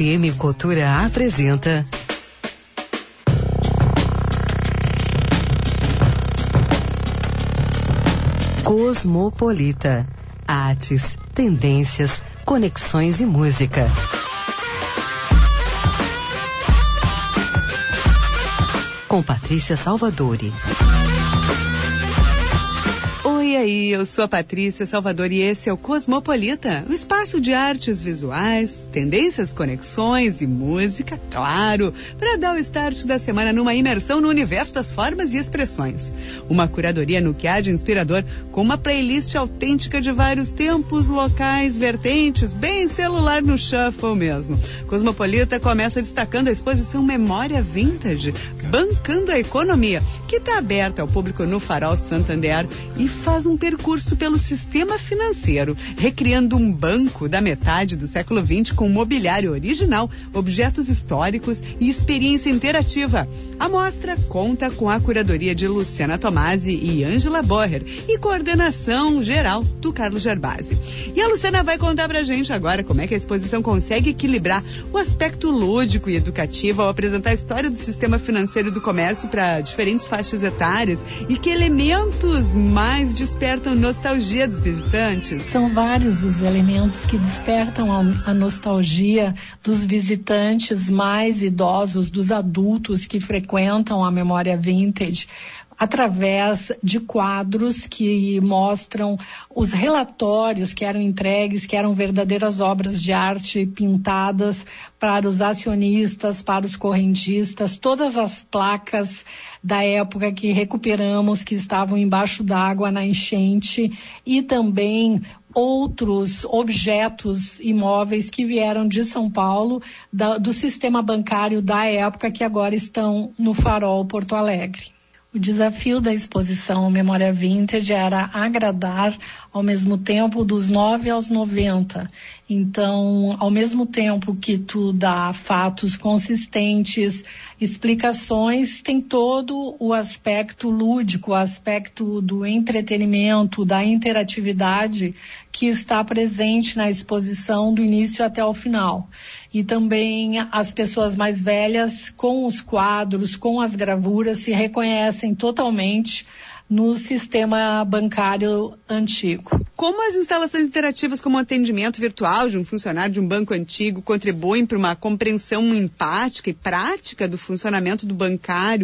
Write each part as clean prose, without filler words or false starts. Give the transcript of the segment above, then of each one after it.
FM Cultura apresenta Cosmopolita. Artes, tendências, conexões e música. Com Patrícia Salvadori. Oi aí, eu sou a Patrícia Salvadori e esse é o Cosmopolita, o espaço de artes visuais, tendências, conexões e música, claro, para dar o start da semana numa imersão no universo das formas e expressões. Uma curadoria no que há de inspirador, com uma playlist autêntica de vários tempos, locais, vertentes, bem celular no shuffle mesmo. Cosmopolita começa destacando a exposição Memória Vintage, bancando a economia, que está aberta ao público no Farol Santander e faz um percurso pelo sistema financeiro, recriando um banco da metade do século XX com mobiliário original, objetos históricos e experiência interativa. A mostra conta com a curadoria de Luciana Tomasi e Ângela Boher e coordenação geral do Carlos Gerbasi. E a Luciana vai contar pra gente agora como é que a exposição consegue equilibrar o aspecto lúdico e educativo ao apresentar a história do sistema financeiro e do comércio para diferentes faixas etárias e que elementos mais despertam nostalgia dos visitantes. São vários os elementos que despertam a nostalgia dos visitantes mais idosos, dos adultos que frequentam a Memória Vintage, através de quadros que mostram os relatórios que eram entregues, que eram verdadeiras obras de arte pintadas para os acionistas, para os correntistas, todas as placas da época que recuperamos, que estavam embaixo d'água na enchente, e também outros objetos imóveis que vieram de São Paulo, do sistema bancário da época, que agora estão no Farol Porto Alegre. O desafio da exposição Memória Vintage era agradar ao mesmo tempo dos 9 aos 90. Então, ao mesmo tempo que tu dá fatos consistentes, explicações, tem todo o aspecto lúdico, o aspecto do entretenimento, da interatividade que está presente na exposição do início até o final. E também as pessoas mais velhas, com os quadros, com as gravuras, se reconhecem totalmente no sistema bancário antigo. Como as instalações interativas como o atendimento virtual de um funcionário de um banco antigo contribuem para uma compreensão empática e prática do funcionamento do bancário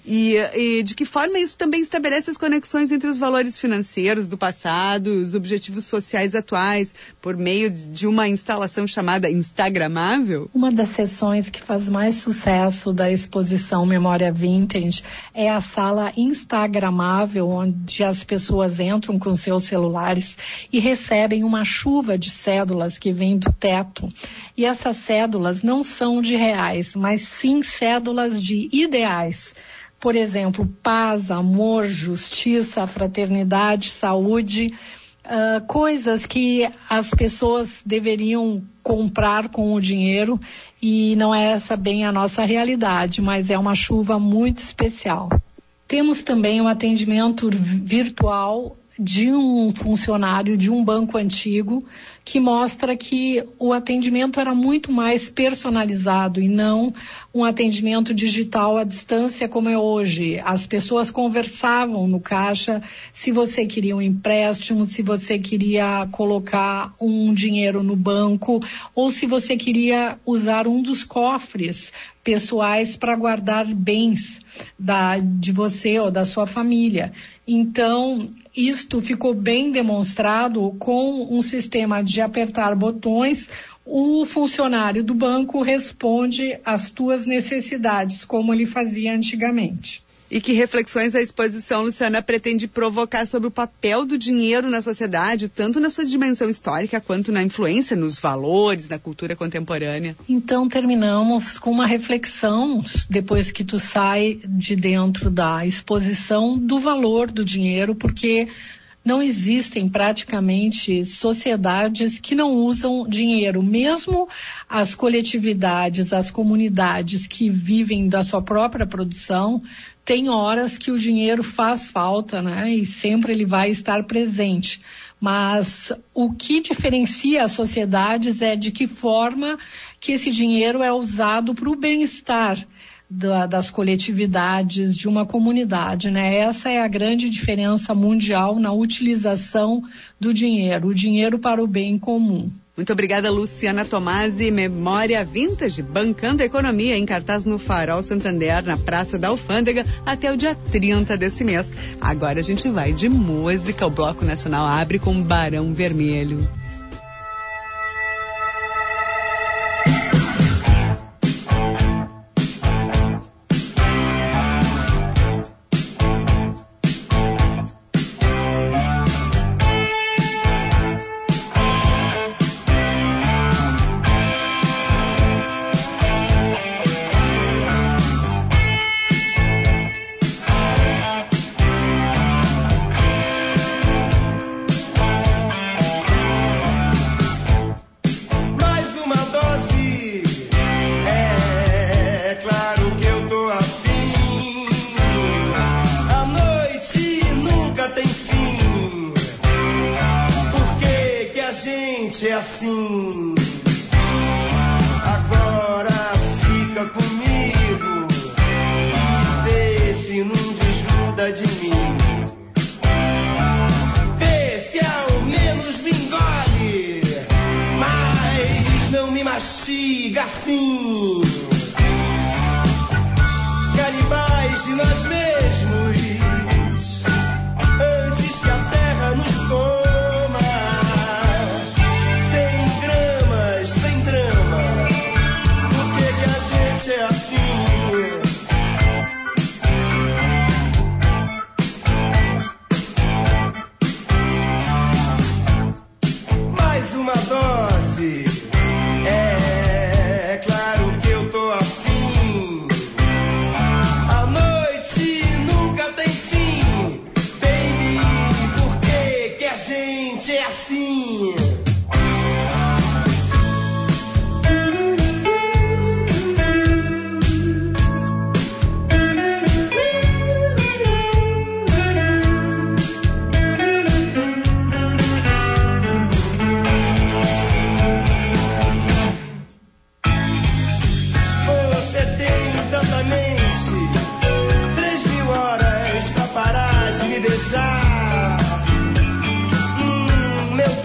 e de que forma isso também estabelece as conexões entre os valores financeiros do passado e os objetivos sociais atuais por meio de uma instalação chamada Instagramável? Uma das sessões que faz mais sucesso da exposição Memória Vintage é a sala Instagramável, onde as pessoas entram com seus celulares e recebem uma chuva de cédulas que vem do teto. E essas cédulas não são de reais, mas sim cédulas de ideais. Por exemplo, paz, amor, justiça, fraternidade, saúde, coisas que as pessoas deveriam comprar com o dinheiro, e não é essa bem a nossa realidade, mas é uma chuva muito especial. Temos também um atendimento virtual de um funcionário de um banco antigo, que mostra que o atendimento era muito mais personalizado e não um atendimento digital à distância como é hoje. As pessoas conversavam no caixa se você queria um empréstimo, se você queria colocar um dinheiro no banco ou se você queria usar um dos cofres pessoais para guardar bens de você ou da sua família. Então, isto ficou bem demonstrado com um sistema de apertar botões. O funcionário do banco responde às tuas necessidades, como ele fazia antigamente. E que reflexões a exposição, Luciana, pretende provocar sobre o papel do dinheiro na sociedade, tanto na sua dimensão histórica quanto na influência nos valores, na cultura contemporânea? Então terminamos com uma reflexão, depois que tu sai de dentro da exposição, do valor do dinheiro, porque não existem praticamente sociedades que não usam dinheiro. Mesmo as coletividades, as comunidades que vivem da sua própria produção, tem horas que o dinheiro faz falta, né? E sempre ele vai estar presente. Mas o que diferencia as sociedades é de que forma que esse dinheiro é usado para o bem-estar das coletividades, de uma comunidade, né? Essa é a grande diferença mundial na utilização do dinheiro, o dinheiro para o bem comum. Muito obrigada, Luciana Tomasi. Memória Vintage, bancando a economia, em cartaz no Farol Santander, na Praça da Alfândega, até o dia 30 desse mês. Agora a gente vai de música. O Bloco Nacional abre com Barão Vermelho. É assim, agora fica comigo e vê se não desgruda de mim, vê se ao menos me engole, mas não me mastiga assim. Canibais de nós mesmos, antes que a terra nos coma. Uma dose, é claro que eu tô afim. A noite nunca tem fim, baby, por que a gente é assim? Meu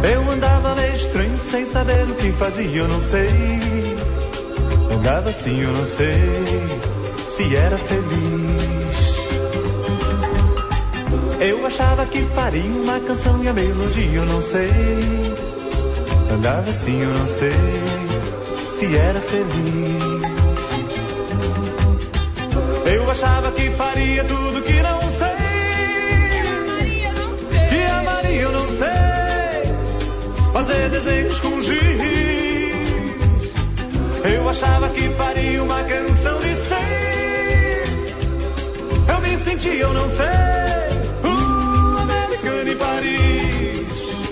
Eu andava meio estranho, sem saber o que fazia, eu não sei. Andava assim, eu não sei se era feliz. Eu achava que faria uma canção e a melodia, eu não sei. Andava assim, eu não sei se era feliz. Eu achava que faria tudo que não sei. Que amaria, eu não sei. Fazer desenhos com giz. Eu achava que faria uma canção de 100. Eu me sentia, eu não sei, americano em Paris.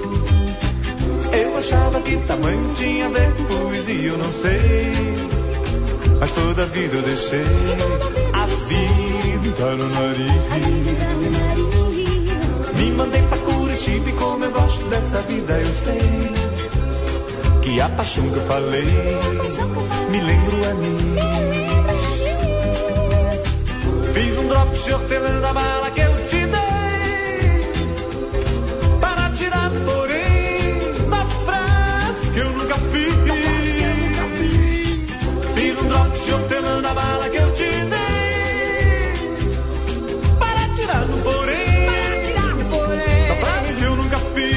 Eu achava que tamanho tinha a ver com poesia, eu não sei. Mas toda a vida eu deixei a vida no nariz. Me mandei pra Curitiba e como eu gosto dessa vida eu sei que a paixão que eu falei me lembra o anis. Fiz um drop de hortelã da bala que eu te dei para tirar do porém da frase que eu nunca fiz. Fiz um drop de hortelã da bala que eu te dei para tirar do porém da frase que eu nunca fiz.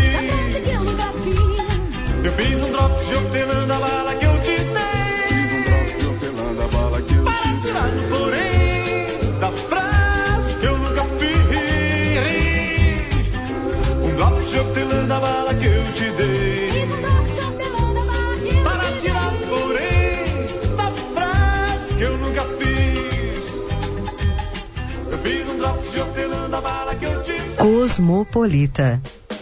Eu fiz um drop de hortelã da bala que eu te dei. Fiz um drop de hortelã da bala que eu te dei para tirar do porém da frase que eu nunca fiz. Um drop de hortelã da bala que eu te dei. Fiz um drop de hortelã da bala que eu te dei para tirar do porém da frase que eu nunca fiz. Eu fiz um drop de hortelã da bala que eu te dei. Cosmopolita.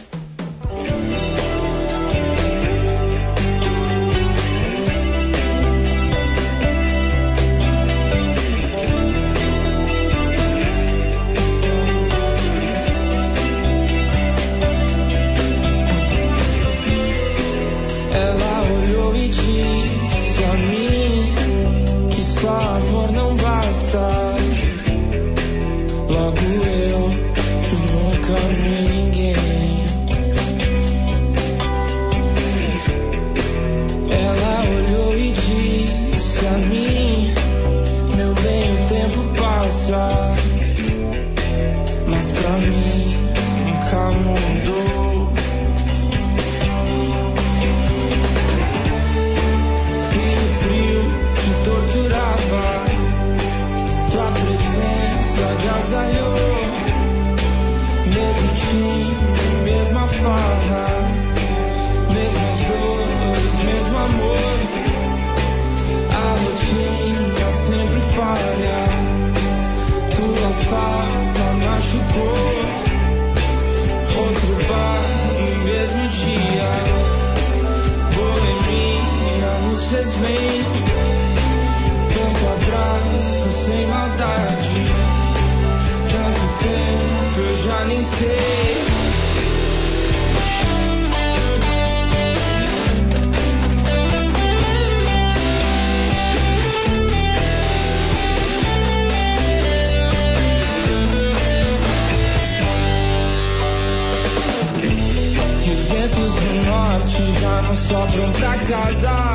Sopram pra casa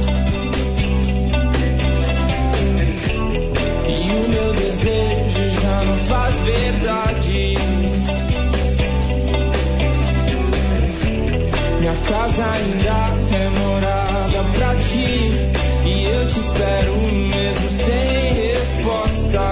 e o meu desejo já não faz verdade. Minha casa ainda é morada pra ti e eu te espero mesmo sem resposta.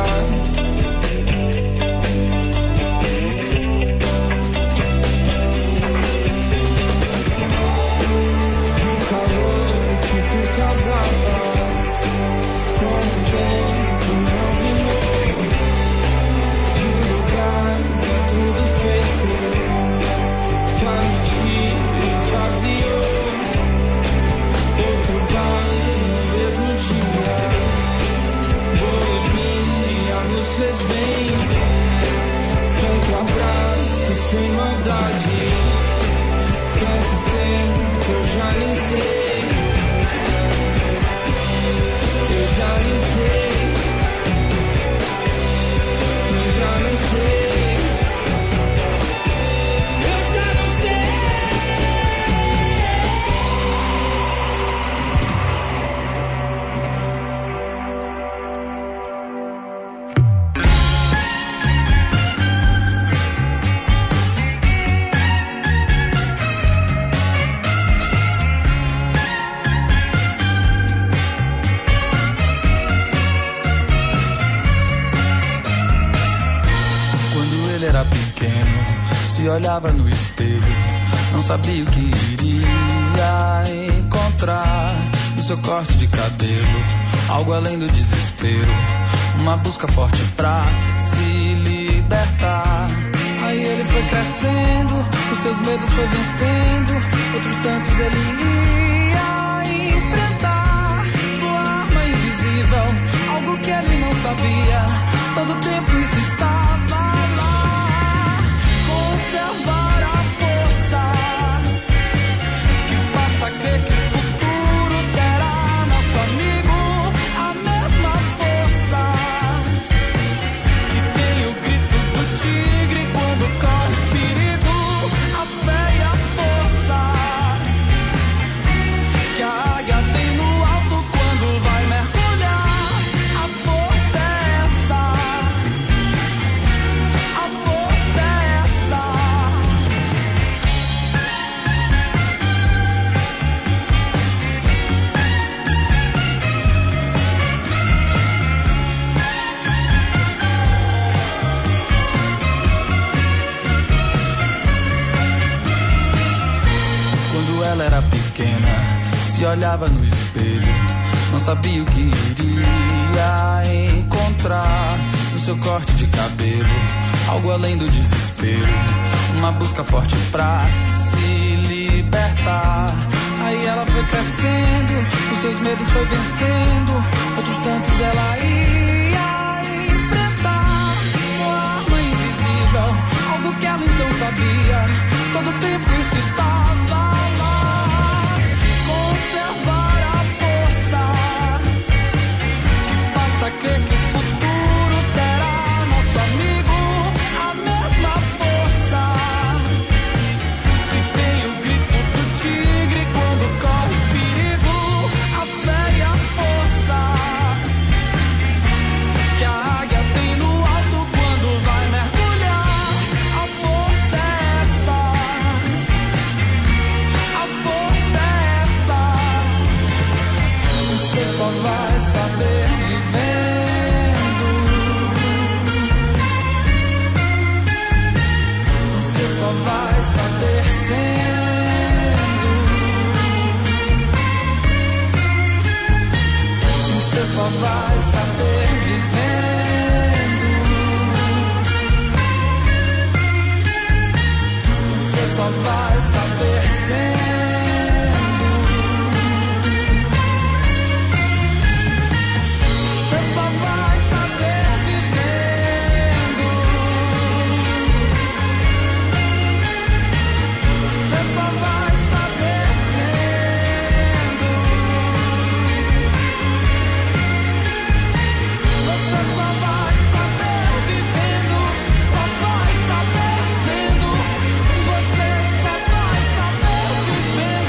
Sem maldade, tanto tempo eu já nem sei, eu já nem sei, eu já não sei, eu já não sei. se olhava no espelho, não sabia o que iria encontrar no seu corte de cabelo, algo além do desespero, uma busca forte pra se libertar. Aí ele foi crescendo, os seus medos foi vencendo, outros tantos ele ia enfrentar. Sua arma invisível, algo que ele não sabia, todo tempo isso estava lá. Conservar a força que faça crer que o futuro será nosso amigo, a mesma força que tem o grito do tigre quando corre perigo, a fé e a força que a águia tem no alto quando vai mergulhar. A força é essa, a força é essa. Quando ela era pequena, se olhava no espelho, não sabia o que iria encontrar no seu corte de cabelo, algo além do desespero, uma busca forte pra se libertar. Aí ela foi crescendo, os seus medos foi vencendo, outros tantos ela ia enfrentar. Sua arma invisível, algo que ela então sabia, todo tempo isso estava lá. Conservar a força que faça crer que o futuro será nosso amigo, a mesma força que tem o grito do tigre quando corre perigo, a fé e a força que a águia tem no alto quando vai mergulhar. A força é essa, a força é essa. Você só vai saber vivendo, você só vai saber sendo, você só vai saber vivendo, você só vai saber sendo, você só vai saber vivendo, você só vai saber sendo, você só vai saber vivendo, só vai saber sendo, você só vai saber vivendo.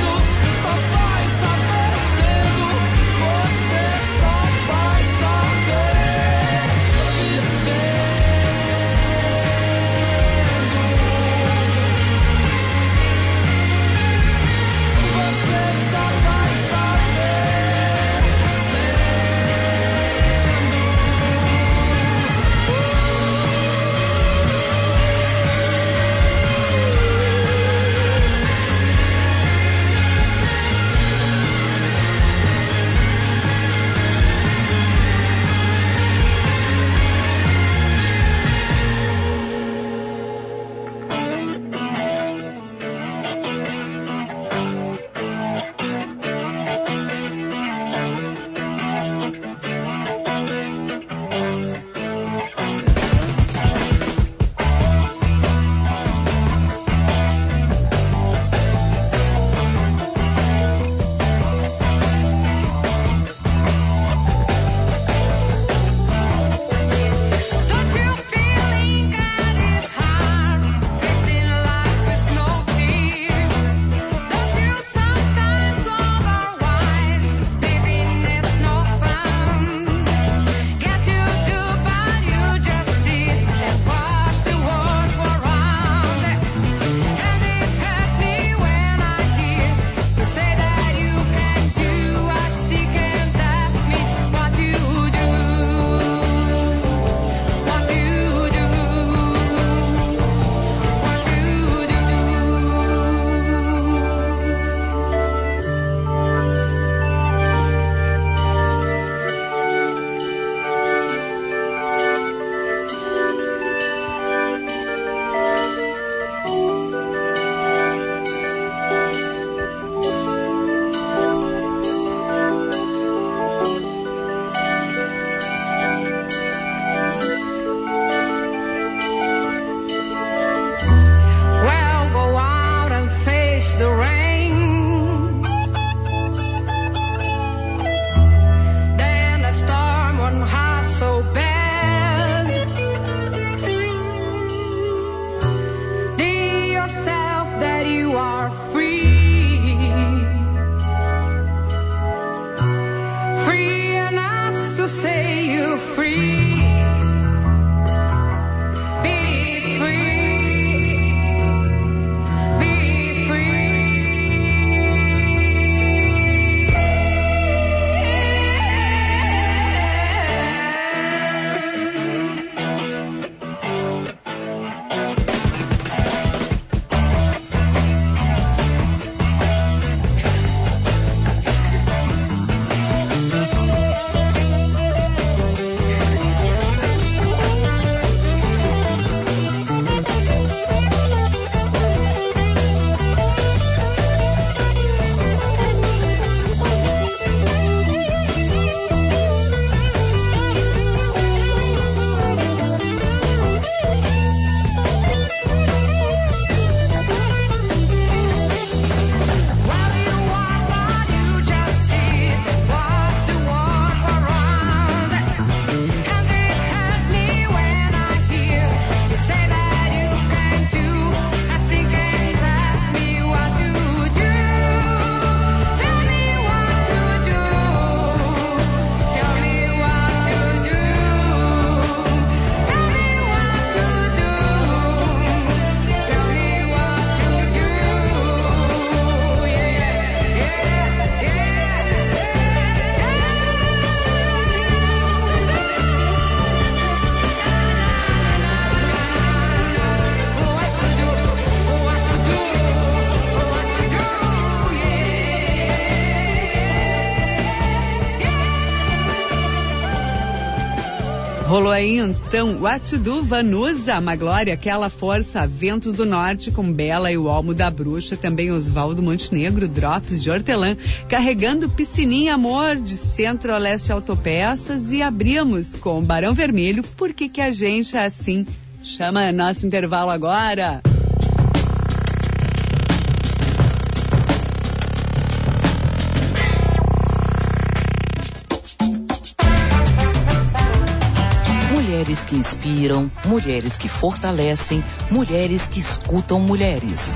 that you are free. Free enough to say you're free. Rolou aí então What to Do, Vanusa, Maglória, Aquela Força, Ventos do Norte com Bela e o Almo da Bruxa, também Osvaldo Montenegro, Drops de Hortelã, Carregando Piscininha Amor de Centro-Oeste Autopeças e abrimos com Barão Vermelho, Por que que a gente é assim? Chama nosso intervalo agora. Mulheres que inspiram, mulheres que fortalecem, mulheres que escutam mulheres.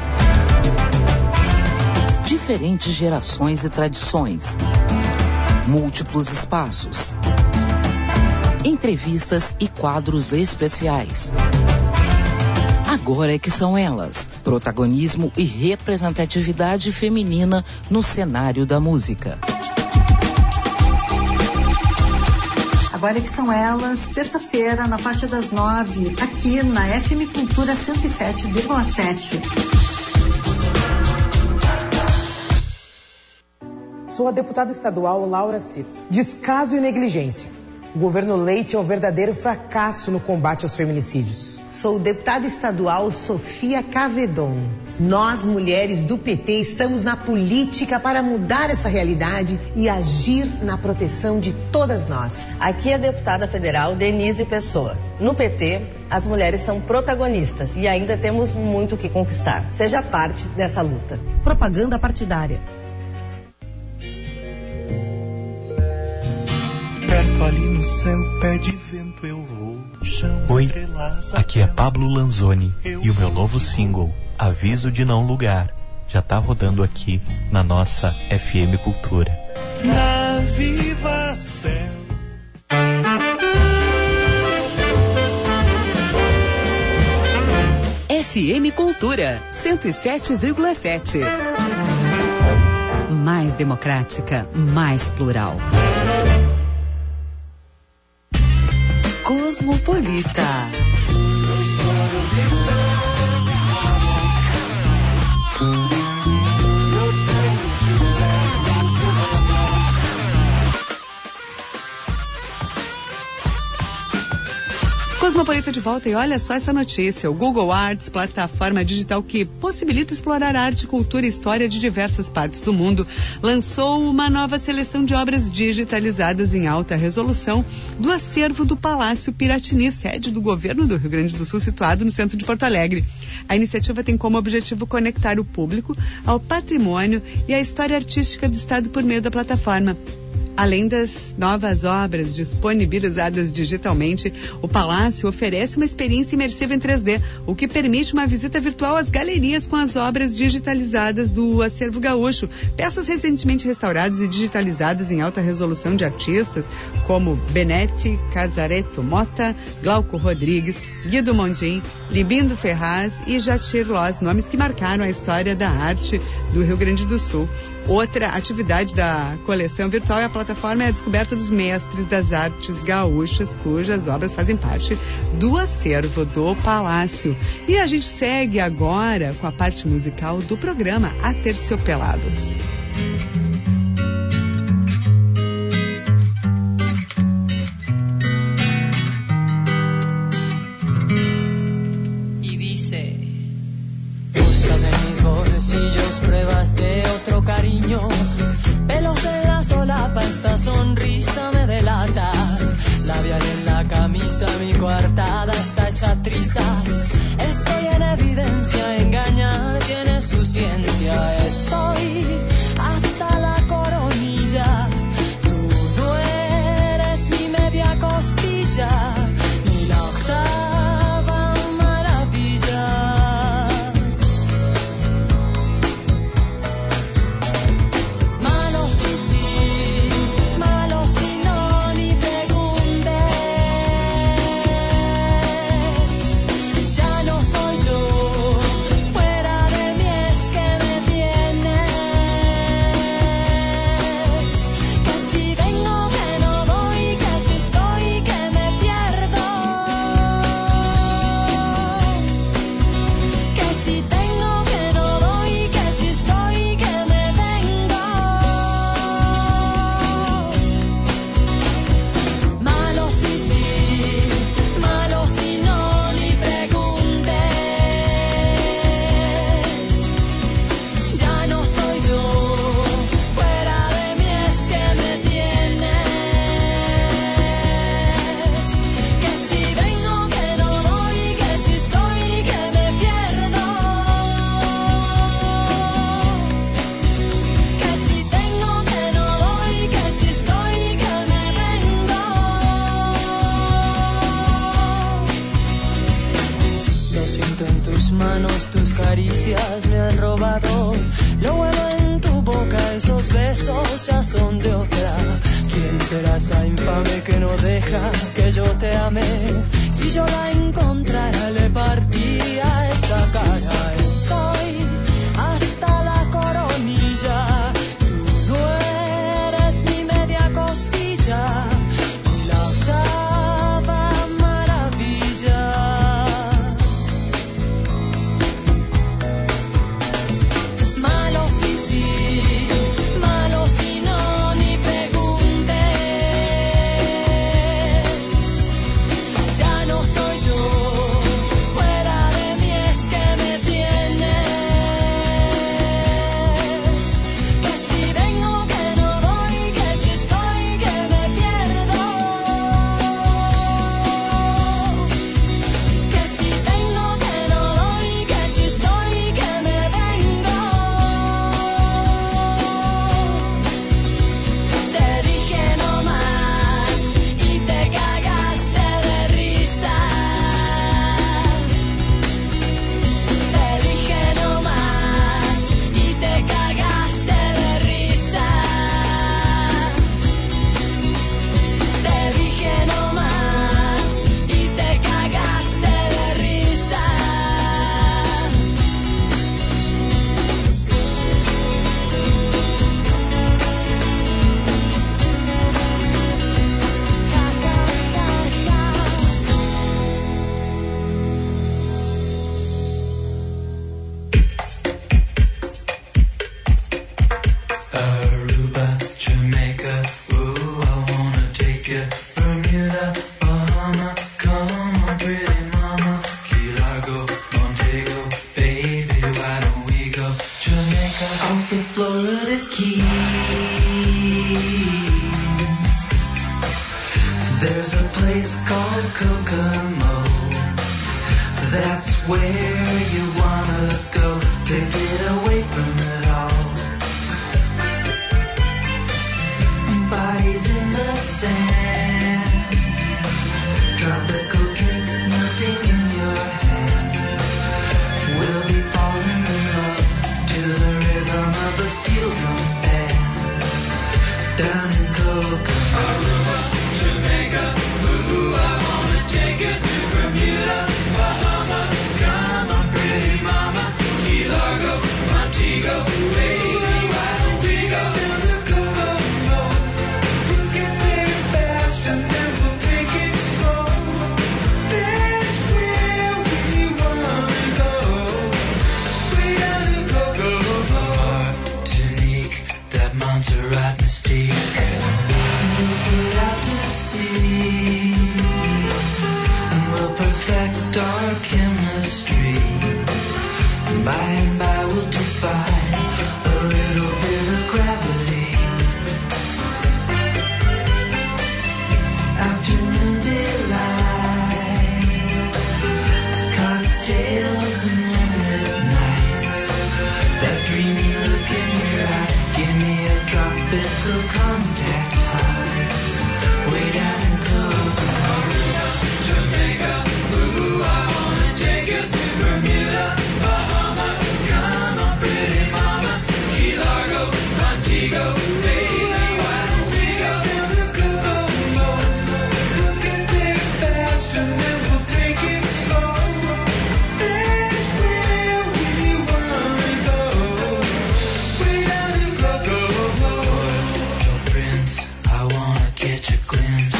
Diferentes gerações e tradições. Múltiplos espaços. Entrevistas e quadros especiais. Agora é que são elas. Protagonismo e representatividade feminina no cenário da música. Agora que são elas, terça-feira, na faixa das 9, aqui na FM Cultura 107,7. Sou a deputada estadual Laura Cito. Descaso e negligência. O governo Leite é um verdadeiro fracasso no combate aos feminicídios. Sou deputada estadual Sofia Cavedon. Nós, mulheres do PT, estamos na política para mudar essa realidade e agir na proteção de todas nós. Aqui é a deputada federal Denise Pessoa. No PT, as mulheres são protagonistas e ainda temos muito o que conquistar. Seja parte dessa luta. Propaganda partidária. Perto ali no céu, pé de vento eu vou. Oi, aqui é Pablo Lanzoni e o meu novo single, Aviso de Não Lugar, já tá rodando aqui na nossa FM Cultura. Na Viva Céu. FM Cultura 107,7. Mais democrática, mais plural. Cosmopolita. Cosmopolita de volta e olha só essa notícia. O Google Arts, plataforma digital que possibilita explorar arte, cultura e história de diversas partes do mundo, lançou uma nova seleção de obras digitalizadas em alta resolução do acervo do Palácio Piratini, sede do governo do Rio Grande do Sul, situado no centro de Porto Alegre. A iniciativa tem como objetivo conectar o público ao patrimônio e à história artística do estado por meio da plataforma. Além das novas obras disponibilizadas digitalmente, o Palácio oferece uma experiência imersiva em 3D, o que permite uma visita virtual às galerias com as obras digitalizadas do acervo gaúcho. Peças recentemente restauradas e digitalizadas em alta resolução de artistas como Benetti, Casaretto Mota, Glauco Rodrigues, Guido Mondim, Libindo Ferraz e Jatir Loz, nomes que marcaram a história da arte do Rio Grande do Sul. Outra atividade da coleção virtual é a plataforma e a descoberta dos mestres das artes gaúchas, cujas obras fazem parte do acervo do Palácio. E a gente segue agora com a parte musical do programa Aterciopelados. Pruebas de otro cariño, pelos en la solapa, esta sonrisa me delata, labial en la camisa, mi coartada está hecha trizas, estoy en evidencia, engañar tiene su ciencia, estoy hasta la coronilla, tú no eres mi media costilla, ni la octava maravilla. Tus caricias me han robado lo bueno en tu boca, esos besos ya son de otra. ¿Quién será esa infame que no deja que yo te ame? Si yo la encontrara le partiría esta cara. Estoy hasta la coronilla, tú no eres mi media costilla, ni la octava maravilla. There's a place called Kokomo. That's where you wanna go to get away from it all. Body real bad. Down in Kokomo, Aruba, Jamaica, ooh, I wanna take you to Bermuda, Bahama, come on, pretty mama, Key Largo, Montego, baby, why don't we go down to Kokomo? We'll get there fast and then we'll take it slow. That's where we wanna go. Way down to Kokomo. Martinique, that Montserrat mystique. We'll put out to sea and we'll perfect our chemistry. By and by we'll defy a little bit of gravity. Afternoon delight, cocktails and moonlit nights. That dreamy look in your eye, give me a tropical contact high. Way down in Kokomo, Jamaica, ooh, I wanna take you to Bermuda, Bahama, come on, pretty mama, Key Largo, Montego, baby, why don't we go down to Kokomo? We'll get there fast and then we'll take it slow. That's where we wanna go. Way down to Kokomo. Your prince, I wanna catch a glimpse.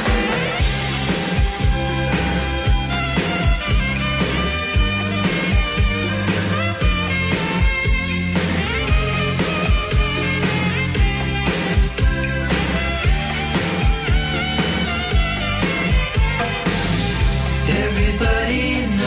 Everybody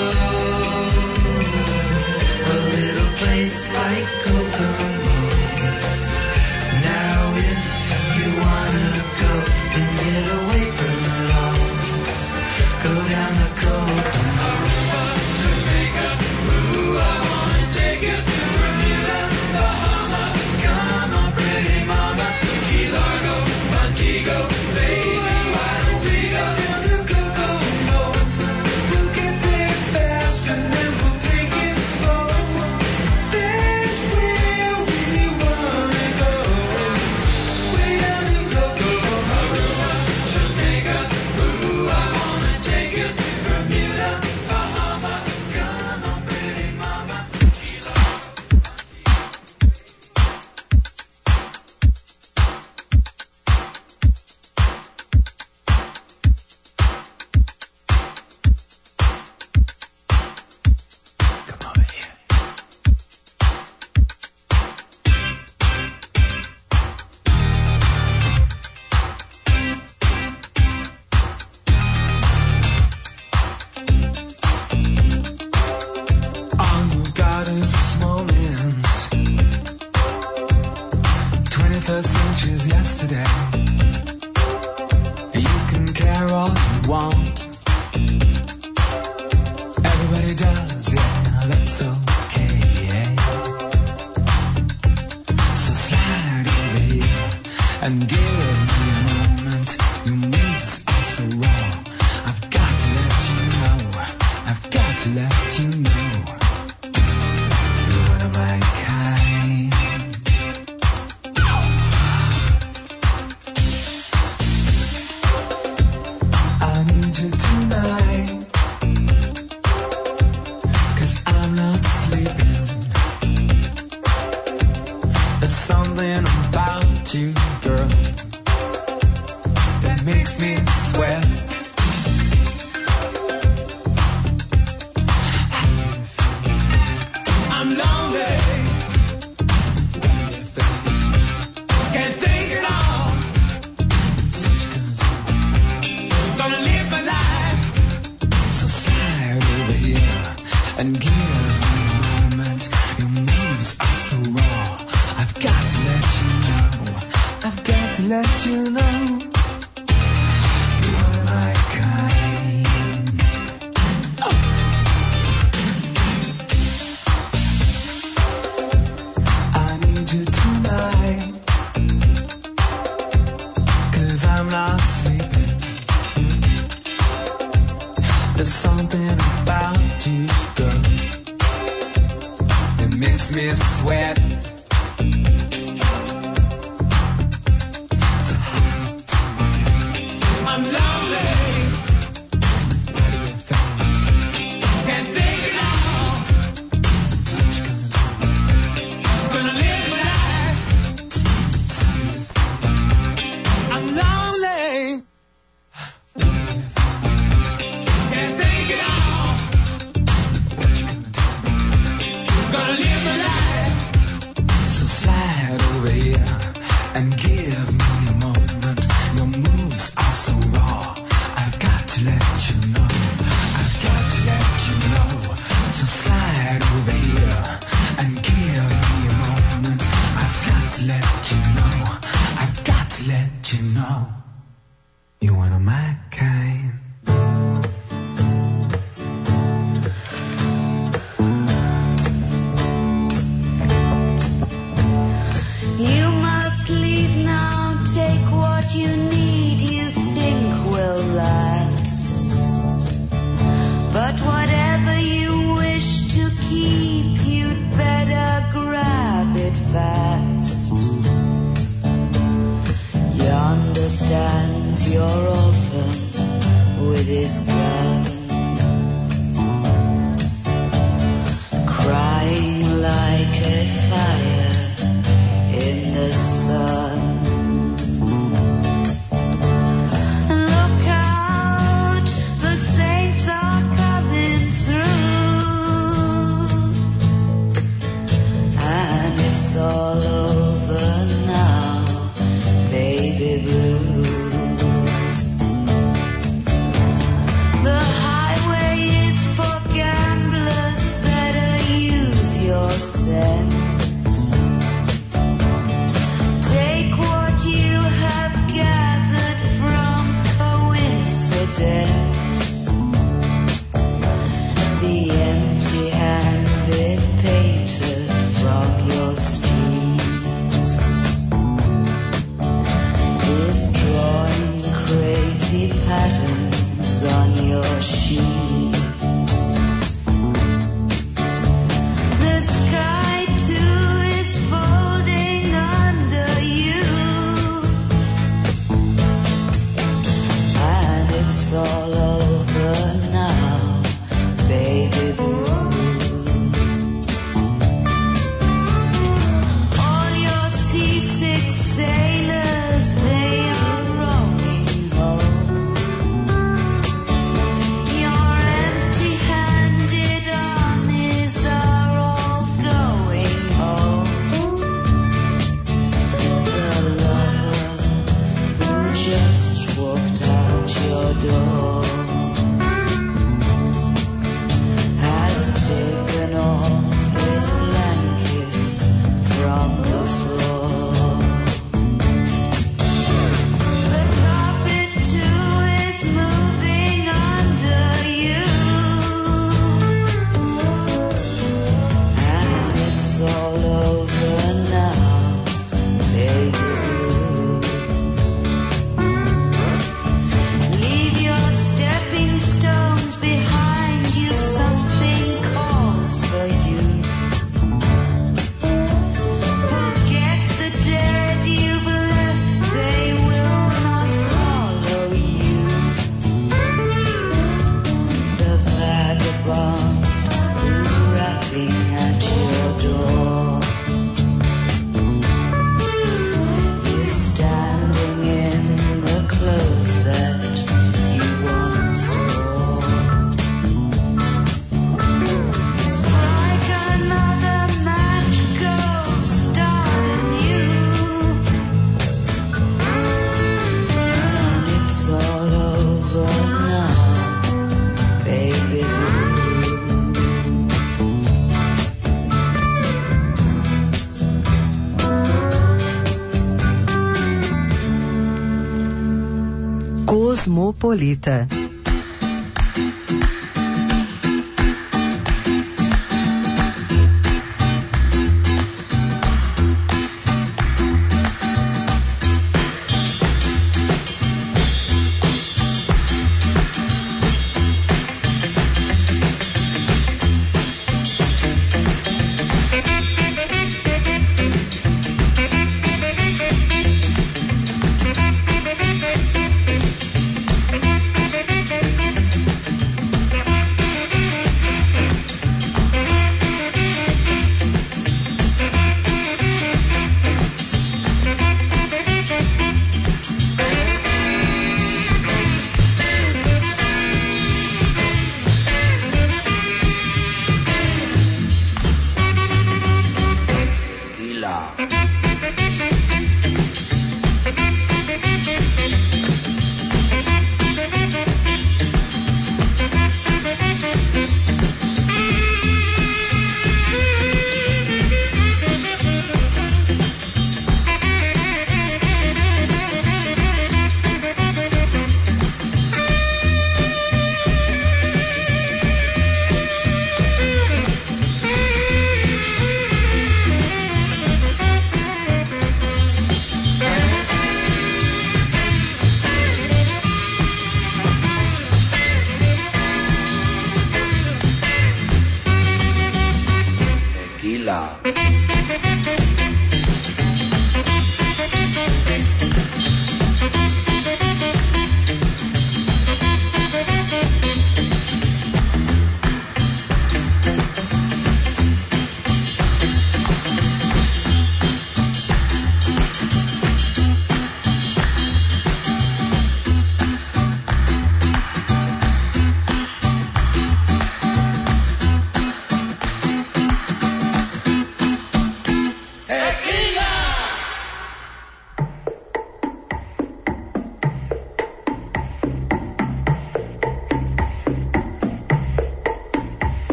knows a little place like Kokomo. Now if you wanna go and get away from it all, go down to Kokomo. Jamaica, ooh, I wanna take you to Bermuda, Bahama, come on, pretty mama, Key Largo, Montego, baby, why don't we go down to Kokomo? We'll get there fast and then we'll take it slow. That's where we wanna go. Way down to Kokomo, Aruba, Jamaica, ooh, I wanna take you to Bermuda, Bahama, come on, pretty mama, Key Largo. Come over here. All you got is this moment. 21st century's yesterday. You can care all you want. Everybody does, yeah, that's okay, yeah. So slide over here and give me a moment. Your moves are so raw. I've got to let you know. I've got to let you know. You're one of my kind. I need you tonight, 'cause I'm not sleeping. There's something about you, girl, that makes me sweat. I'm lonely. Can't think at all. Gonna live my life. So slide over here and give me a moment. Your moves are so raw. I've got to let you know. I've got to let you know. You're my kind. Oh. I need you tonight, 'cause I'm not sleeping. There's something about you, girl, that makes me sweat. and give me a moment. Your moves are so raw. I've got to let you know. I've got to let you know. So slide over here and give me a moment. I've got to let you know. I've got to let you know. You're one of my kind. You must leave now, take what you need, you think will last. But whatever you wish to keep, you'd better grab it fast. Yonder stands your orphan with his gun, crying like a fire in the sun. Look out, the saints are coming through, and it's all over now, baby blue. The highway is for gamblers, better use your sense. Take what you have gathered from coincidence. The empty-handed painted from your streets is drawing crazy patterns on your sheets. The sky too is folding under you, and it's all over now, baby blue. All your seasick sailors, they are rowing home. Your empty-handed armies are all going home. The lover who just walked out your door has taken all his blankets from the floor. The carpet too is moving under you, and it's all over now, baby blue. Leave your stepping stones behind you, something calls for you. Forget the dead you've left, they will not follow you. The vagabond who's rapping at your door is standing in the clothes that you once wore. Strike another match, go start anew, and it's all over now, baby blue. Cosmopolita.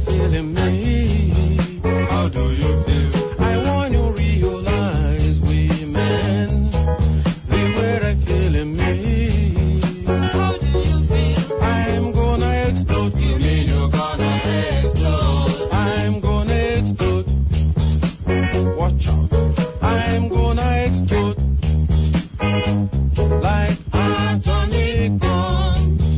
feeling me? How do you feel? I want you realize, women, the way I feeling me. How do you feel? I'm gonna explode. You mean you're gonna explode? I'm gonna explode. Watch out. I'm gonna explode like atomic bomb.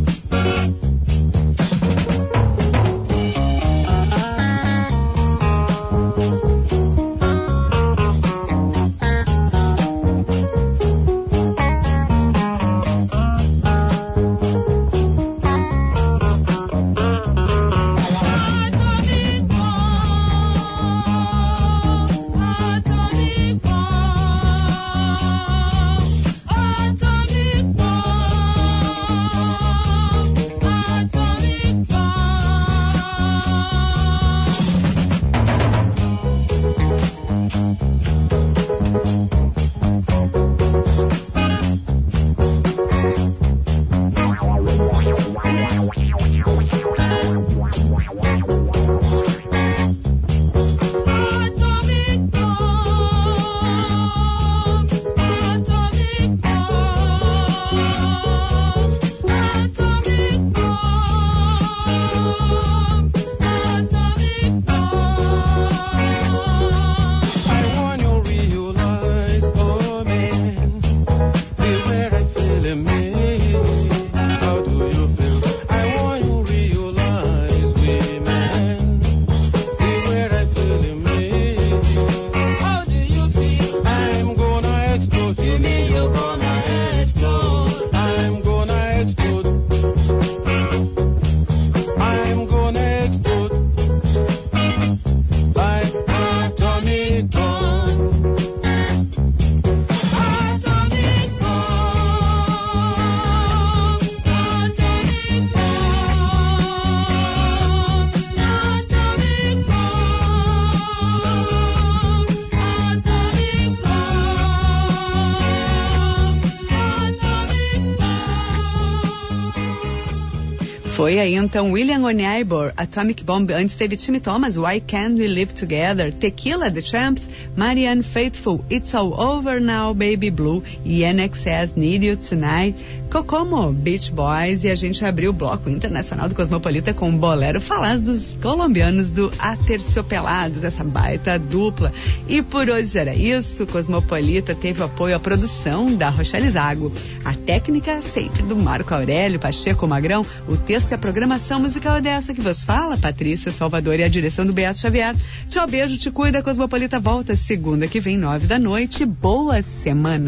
Foi aí então William Onyeabor, Atomic Bomb. Antes teve Timmy Thomas, Why Can't We Live Together, Tequila, The Champs, Marianne Faithfull, It's All Over Now, Baby Blue, e NXS, Need You Tonight, Kokomo, Beach Boys. E a gente abriu o bloco internacional do Cosmopolita com o Bolero Falaz dos colombianos do Aterciopelados, essa baita dupla. E por hoje era isso. Cosmopolita teve o apoio à produção da Rochelle Zago, a técnica sempre do Marco Aurélio Pacheco Magrão, o texto e a programação musical dessa que vos fala, Patrícia Salvador, e a direção do Beato Xavier. Tchau, beijo, te cuida. Cosmopolita volta segunda que vem, 21h. Boa semana.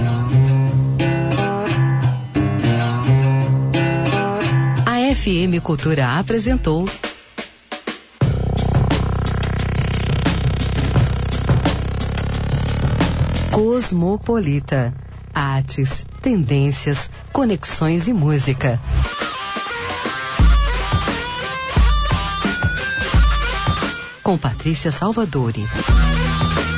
A FM Cultura apresentou Cosmopolita. Artes, tendências, conexões e música. Com Patrícia Salvadori.